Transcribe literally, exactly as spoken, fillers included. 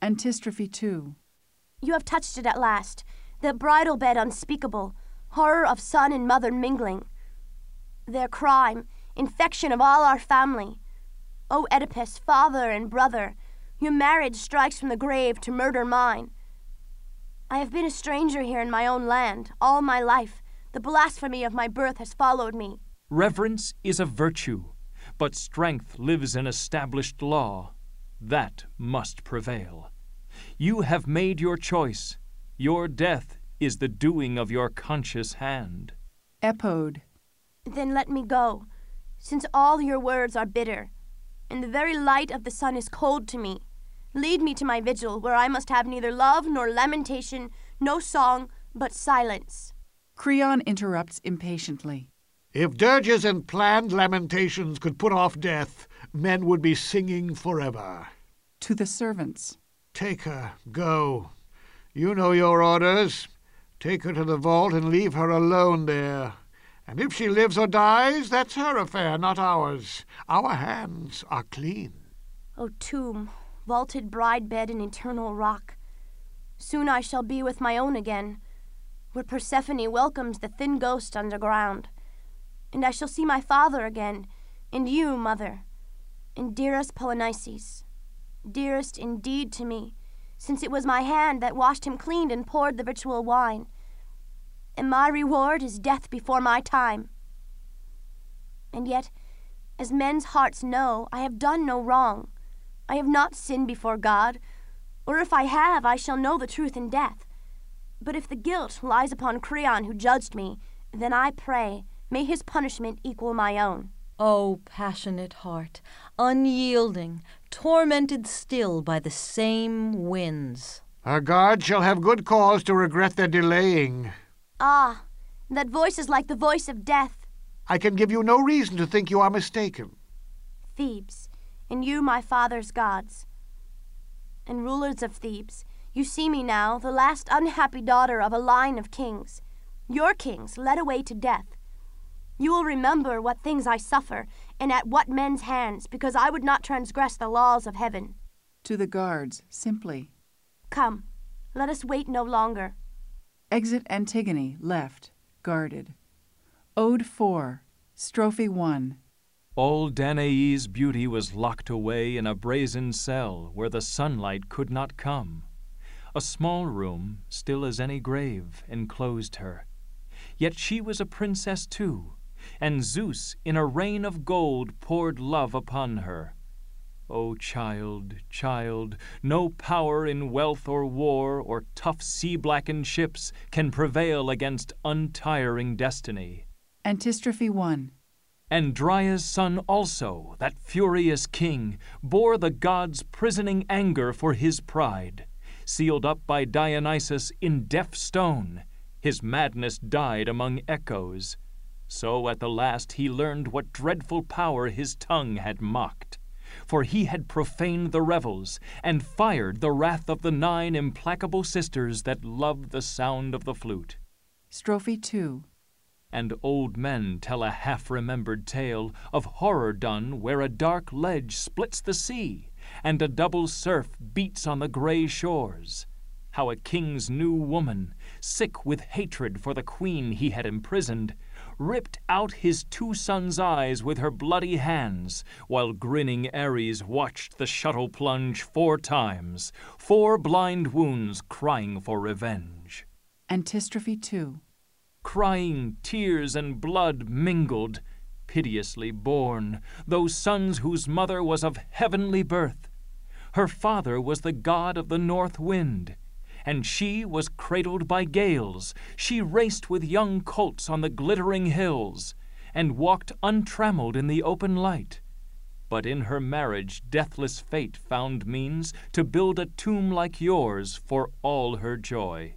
Antistrophe two. You have touched it at last, the bridal bed unspeakable, horror of son and mother mingling. Their crime, infection of all our family. O Oedipus, father and brother, your marriage strikes from the grave to murder mine. I have been a stranger here in my own land all my life. The blasphemy of my birth has followed me. Reverence is a virtue, but strength lives in established law. That must prevail. You have made your choice. Your death is the doing of your conscious hand. Epode. Then let me go, since all your words are bitter, and the very light of the sun is cold to me. Lead me to my vigil, where I must have neither love nor lamentation, no song, but silence. Creon interrupts impatiently. If dirges and planned lamentations could put off death, men would be singing forever. To the servants. Take her, go. You know your orders. Take her to the vault and leave her alone there. And if she lives or dies, that's her affair, not ours. Our hands are clean. O tomb, vaulted bride bed and eternal rock, soon I shall be with my own again, where Persephone welcomes the thin ghost underground. And I shall see my father again, and you, mother, and dearest Polynices, dearest indeed to me, since it was my hand that washed him clean and poured the ritual wine. And my reward is death before my time. And yet, as men's hearts know, I have done no wrong. I have not sinned before God, or if I have, I shall know the truth in death. But if the guilt lies upon Creon who judged me, then I pray, may his punishment equal my own. O passionate heart, unyielding, tormented still by the same winds. Our guards shall have good cause to regret their delaying. Ah, that voice is like the voice of death. I can give you no reason to think you are mistaken. Thebes, and you my father's gods, and rulers of Thebes, you see me now, the last unhappy daughter of a line of kings, your kings led away to death. You will remember what things I suffer, and at what men's hands, because I would not transgress the laws of heaven. To the guards, simply. Come, let us wait no longer. Exit Antigone, left, guarded. Ode four, Strophe one. All Danae's beauty was locked away in a brazen cell where the sunlight could not come. A small room, still as any grave, enclosed her. Yet she was a princess too, and Zeus in a rain of gold poured love upon her. O child, child, no power in wealth or war or tough sea-blackened ships can prevail against untiring destiny. Antistrophe one. And Dryas' son also, that furious king, bore the gods' prisoning anger for his pride. Sealed up by Dionysus in deaf stone, his madness died among echoes. So at the last he learned what dreadful power his tongue had mocked. For he had profaned the revels, and fired the wrath of the nine implacable sisters that loved the sound of the flute. Strophe two. And old men tell a half-remembered tale of horror done where a dark ledge splits the sea, and a double surf beats on the gray shores. How a king's new woman, sick with hatred for the queen he had imprisoned, ripped out his two sons' eyes with her bloody hands, while grinning Ares watched the shuttle plunge four times, four blind wounds crying for revenge. Antistrophe two. Crying tears and blood mingled, piteously born, those sons whose mother was of heavenly birth. Her father was the god of the north wind, and she was cradled by gales. She raced with young colts on the glittering hills, and walked untrammeled in the open light. But in her marriage deathless fate found means to build a tomb like yours for all her joy.